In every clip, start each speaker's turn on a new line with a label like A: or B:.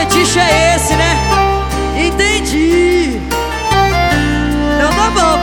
A: fetiche é esse, né? Entendi. Então tá bom.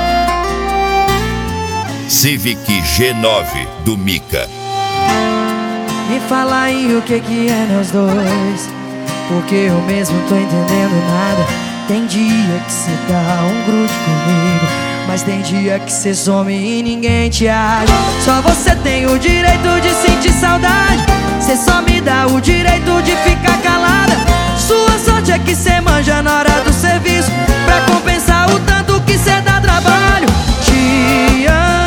B: Civic G9 do Mika.
A: Me fala aí o que é nós dois, porque eu mesmo tô entendendo nada. Tem dia que cê dá um grude comigo, mas tem dia que cê some e ninguém te acha. Só você tem o direito de sentir saudade. Cê só me dá o direito de ficar calada. Sua sorte é que cê manja na hora do serviço, pra compensar o tanto que cê dá trabalho. Te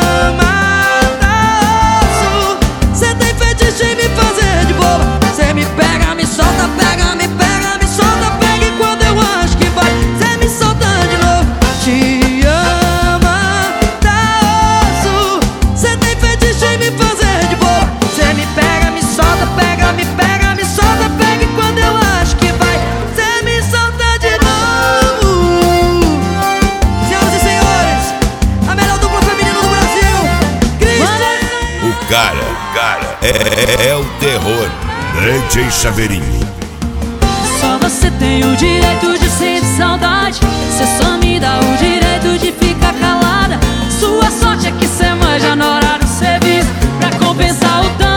A: amasso. Cê tem fetiche em me fazer de boba. Cê me pega, me solta, pega, me solta, pega, e quando eu acho que vai, cê me solta de novo. Te ama, tá osso. Cê tem fetiche em me fazer de boba. Cê me pega, me solta, pega, me solta, pega, e quando eu acho que vai, cê me solta de novo. Senhoras e senhores, a melhor dupla feminina do Brasil, Cristian.
B: O cara é o terror.
C: DJ Chaveirinho.
D: Só você tem o direito de sentir saudade. Cê só me dá o direito de ficar calada. Sua sorte é que cê manja na hora do serviço, pra compensar o dano